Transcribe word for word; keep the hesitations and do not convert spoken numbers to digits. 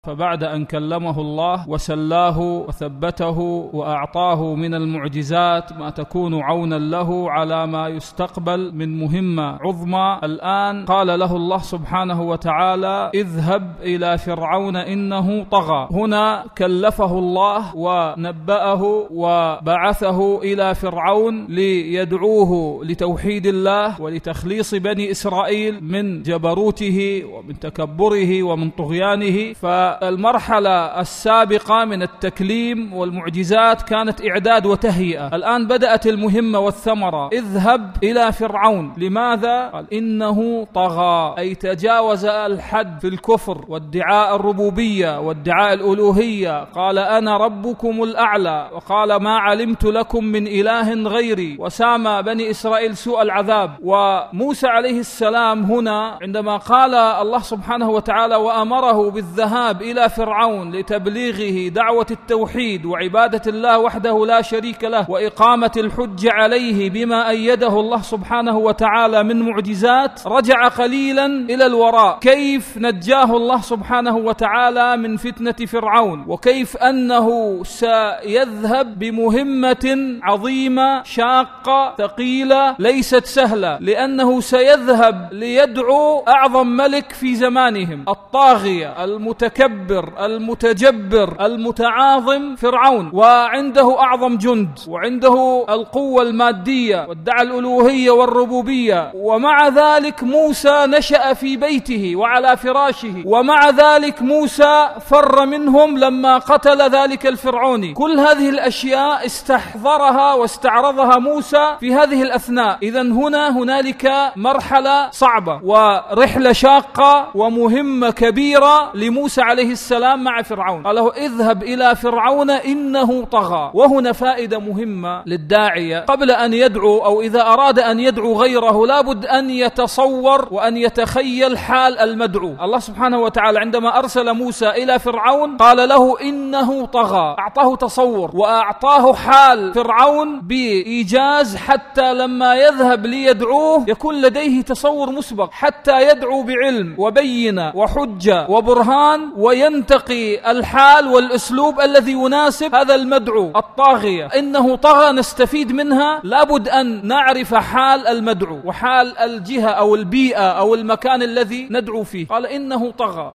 فبعد أن كلمه الله وسلاه وثبته وأعطاه من المعجزات ما تكون عونا له على ما يستقبل من مهمة عظمى، الآن قال له الله سبحانه وتعالى: اذهب إلى فرعون إنه طغى. هنا كلفه الله ونبأه وبعثه إلى فرعون ليدعوه لتوحيد الله ولتخليص بني إسرائيل من جبروته ومن تكبره ومن طغيانه. فالمرحلة السابقة من التكليم والمعجزات كانت إعداد وتهيئة، الآن بدأت المهمة والثمرة: اذهب إلى فرعون. لماذا؟ قال: إنه طغى، أي تجاوز الحد في الكفر وادعاء الربوبية وادعاء الألوهية. قال: أنا ربكم الأعلى، وقال: ما علمت لكم من إله غيري، وسام بني إسرائيل سوء العذاب. وموسى عليه السلام هنا عندما قال الله سبحانه وتعالى وأمره بالذهاب إلى فرعون لتبليغه دعوة التوحيد وعبادة الله وحده لا شريك له وإقامة الحج عليه بما أيده الله سبحانه وتعالى من معجزات، رجع قليلا إلى الوراء. كيف نجاه الله سبحانه وتعالى من فتنة فرعون، وكيف أنه سيذهب بمهمة عظيمة شاقة ثقيلة ليست سهلة، لأنه سيذهب ليدعو أعظم ملك في زمانهم، الطاغية المتكبر المتجبر المتعاظم فرعون، وعنده أعظم جند وعنده القوة المادية وادعى الألوهية والربوبية. ومع ذلك موسى نشأ في بيته وعلى فراشه، ومع ذلك موسى فر منهم لما قتل ذلك الفرعوني. كل هذه الأشياء استحضرها واستعرضها موسى في هذه الأثناء. إذن هنا هنالك مرحلة صعبة ورحلة شاقة ومهمة كبيرة لموسى عليه السلام مع فرعون. قال له: اذهب إلى فرعون إنه طغى. وهنا فائدة مهمة للداعية قبل أن يدعو، أو إذا أراد أن يدعو غيره لابد أن يتصور وأن يتخيل حال المدعو. الله سبحانه وتعالى عندما أرسل موسى إلى فرعون قال له: إنه طغى، أعطاه تصور وأعطاه حال فرعون بإيجاز، حتى لما يذهب ليدعوه يكون لديه تصور مسبق، حتى يدعو بعلم وبينة وحجة وبرهان، وينتقي الحال والأسلوب الذي يناسب هذا المدعو الطاغية. إنه طغى نستفيد منها، لابد أن نعرف حال المدعو وحال الجهة أو البيئة أو المكان الذي ندعو فيه. قال: إنه طغى.